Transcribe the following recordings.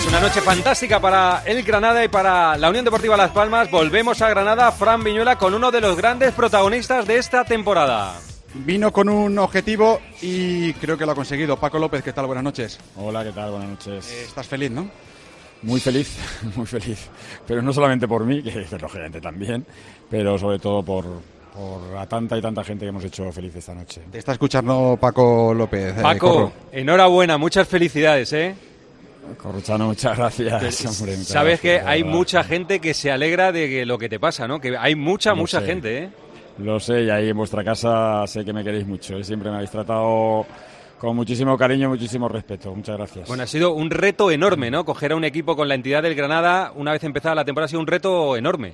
Una noche fantástica para el Granada y para la Unión Deportiva Las Palmas. Volvemos a Granada, Fran Viñuela, con uno de los grandes protagonistas de esta temporada. Vino con un objetivo y creo que lo ha conseguido. Paco López, ¿qué tal? Buenas noches. Hola, ¿qué tal? Buenas noches. Estás feliz, ¿no? Muy feliz, muy feliz. Pero no solamente por mí, que lógicamente también, pero sobre todo por a tanta y tanta gente que hemos hecho feliz esta noche. Te está escuchando Paco López. Paco, enhorabuena, muchas felicidades, ¿eh? Corruchano, muchas gracias. Hombre, muchas Sabes gracias, que hay mucha gente que se alegra de lo que te pasa, ¿no? Que hay mucha gente, ¿eh? Lo sé, y ahí en vuestra casa sé que me queréis mucho, ¿eh? Siempre me habéis tratado con muchísimo cariño y muchísimo respeto. Muchas gracias. Bueno, ha sido un reto enorme, ¿no? Coger a un equipo con la entidad del Granada una vez empezada la temporada ha sido un reto enorme.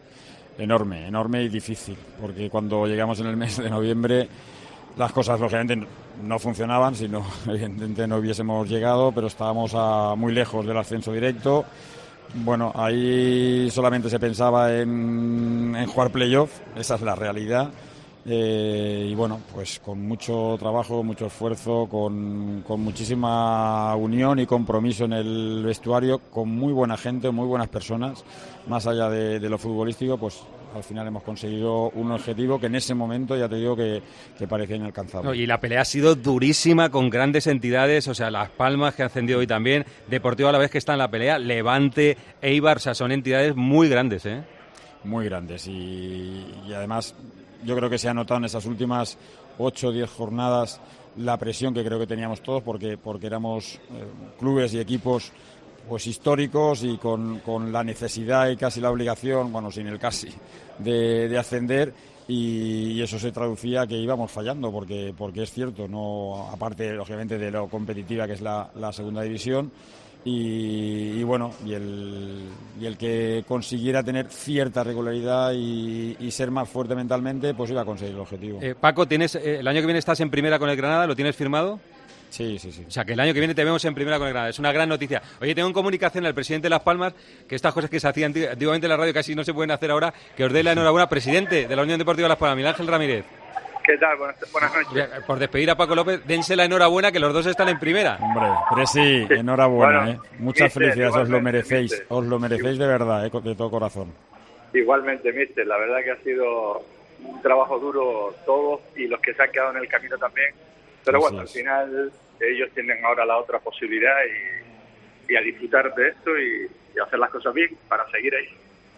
Enorme y difícil, porque cuando llegamos en el mes de noviembre las cosas lógicamente no funcionaban, si no, evidentemente no hubiésemos llegado, pero estábamos muy lejos del ascenso directo. Bueno, ahí solamente se pensaba en jugar playoff, esa es la realidad. Y bueno, pues con mucho trabajo, mucho esfuerzo, con muchísima unión y compromiso en el vestuario, con muy buena gente, muy buenas personas, más allá de lo futbolístico, pues al final hemos conseguido un objetivo que en ese momento ya te digo que parecía inalcanzable. No, y la pelea ha sido durísima con grandes entidades, o sea, Las Palmas que ha ascendido hoy también, Deportivo Alavés que está en la pelea, Levante, Eibar, o sea, son entidades muy grandes, ¿eh? Muy grandes y además yo creo que se ha notado en esas últimas 8 o 10 jornadas la presión que creo que teníamos todos porque éramos clubes y equipos pues históricos y con la necesidad y casi la obligación, bueno, sin el casi, de ascender y eso se traducía que íbamos fallando porque es cierto, no aparte lógicamente de lo competitiva que es la segunda división. Y bueno, y el que consiguiera tener cierta regularidad y ser más fuerte mentalmente, pues iba a conseguir el objetivo. Paco, ¿tienes el año que viene estás en primera con el Granada? ¿Lo tienes firmado? Sí. O sea, que el año que viene te vemos en primera con el Granada. Es una gran noticia. Oye, tengo en comunicación al presidente de Las Palmas, que estas cosas que se hacían antiguamente en la radio casi no se pueden hacer ahora, que os dé la enhorabuena, presidente de la Unión Deportiva Las Palmas, Miguel Ángel Ramírez. ¿Qué tal? Buenas noches. Por despedir a Paco López, dense la enhorabuena que los dos están en primera. Hombre, Presi, enhorabuena, bueno, muchas felicidades, os lo merecéis, mister. Os lo merecéis de verdad, de todo corazón. Igualmente, mister, la verdad que ha sido un trabajo duro todos y los que se han quedado en el camino también, pero bueno, al final ellos tienen ahora la otra posibilidad y a disfrutar de esto y hacer las cosas bien para seguir ahí.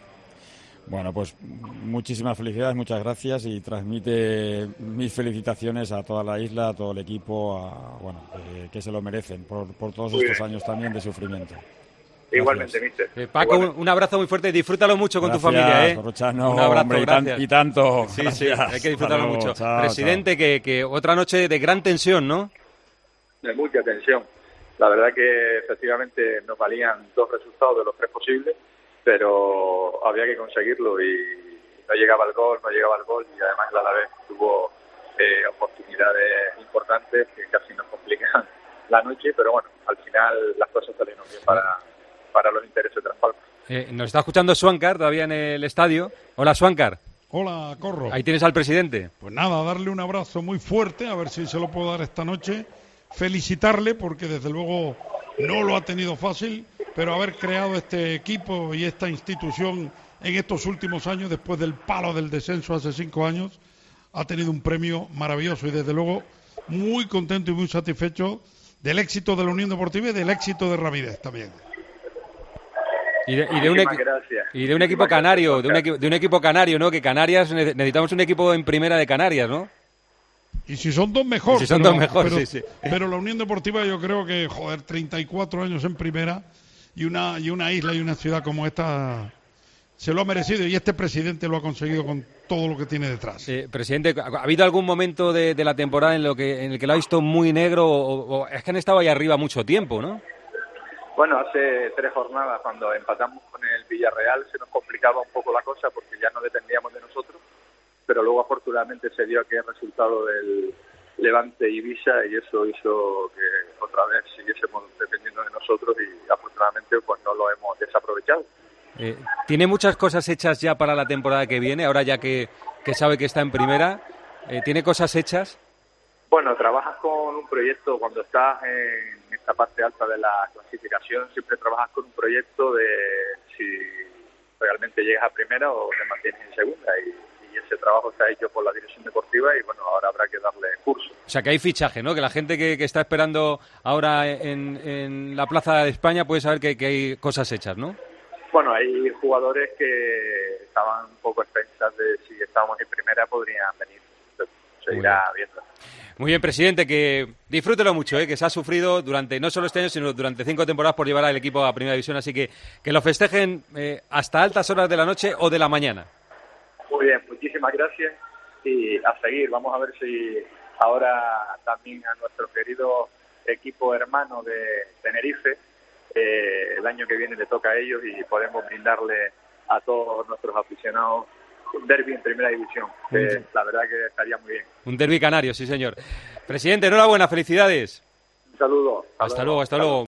Bueno, pues muchísimas felicidades, muchas gracias y transmite mis felicitaciones a toda la isla, a todo el equipo, que se lo merecen por todos estos años también de sufrimiento. Gracias. Igualmente, mister. Paco, Igualmente. Un abrazo muy fuerte, disfrútalo mucho con Gracias, tu familia, Corrochano, un abrazo, hombre, gracias. y tanto. Sí, Gracias. hay que disfrutarlo Hasta luego. mucho. Chao, Presidente, chao. que otra noche de gran tensión, ¿no? De mucha tensión. La verdad que efectivamente nos valían 2 resultados de los 3 posibles, pero había que conseguirlo y no llegaba el gol y además la Alavés tuvo oportunidades importantes que casi nos complican la noche, pero bueno, al final las cosas salieron bien para los intereses de Las Palmas. Nos está escuchando Swankar todavía en el estadio. Hola, Swankar. Hola, Corro. Ahí tienes al presidente. Pues nada, darle un abrazo muy fuerte, a ver si se lo puedo dar esta noche. Felicitarle porque desde luego no lo ha tenido fácil, pero haber creado este equipo y esta institución en estos últimos años, después del palo del descenso hace 5 años, ha tenido un premio maravilloso y desde luego muy contento y muy satisfecho del éxito de la Unión Deportiva y del éxito de Ramírez también. Y de un equipo canario, de un equipo canario, ¿no? Que Canarias, necesitamos un equipo en primera de Canarias, ¿no? Y si son 2 mejor. Sí. Pero la Unión Deportiva yo creo que, 34 años en primera y una isla y una ciudad como esta se lo ha merecido y este presidente lo ha conseguido con todo lo que tiene detrás. Presidente, ¿ha habido algún momento de la temporada en el que lo ha visto muy negro o es que han estado ahí arriba mucho tiempo, ¿no? Bueno, hace 3 jornadas cuando empatamos con el Villarreal se nos complicaba un poco la cosa porque ya no dependíamos de nosotros, pero luego afortunadamente se dio aquel resultado del Levante Ibiza y eso hizo que otra vez siguiésemos dependiendo de nosotros y afortunadamente pues no lo hemos desaprovechado. ¿Tiene muchas cosas hechas ya para la temporada que viene, ahora ya que sabe que está en primera? ¿Tiene cosas hechas? Bueno, trabajas con un proyecto cuando estás en la parte alta de la clasificación, siempre trabajas con un proyecto de si realmente llegas a primera o te mantienes en segunda, y ese trabajo está hecho por la dirección deportiva y bueno, ahora habrá que darle curso. O sea que hay fichaje, ¿no? Que la gente que está esperando ahora en la Plaza de España puede saber que hay cosas hechas, ¿no? Bueno, hay jugadores que estaban un poco expensas de si estábamos en primera podrían venir. Se irá viendo. Muy bien, presidente, que disfrútelo mucho, que se ha sufrido durante no solo este año, sino durante 5 temporadas por llevar al equipo a Primera División, así que lo festejen hasta altas horas de la noche o de la mañana. Muy bien, muchísimas gracias y a seguir. Vamos a ver si ahora también a nuestro querido equipo hermano de Tenerife, el año que viene le toca a ellos y podemos brindarle a todos nuestros aficionados un derbi en Primera División. La verdad que estaría muy bien. Un derbi canario, sí señor. Presidente, enhorabuena, felicidades. Un saludo. Hasta luego.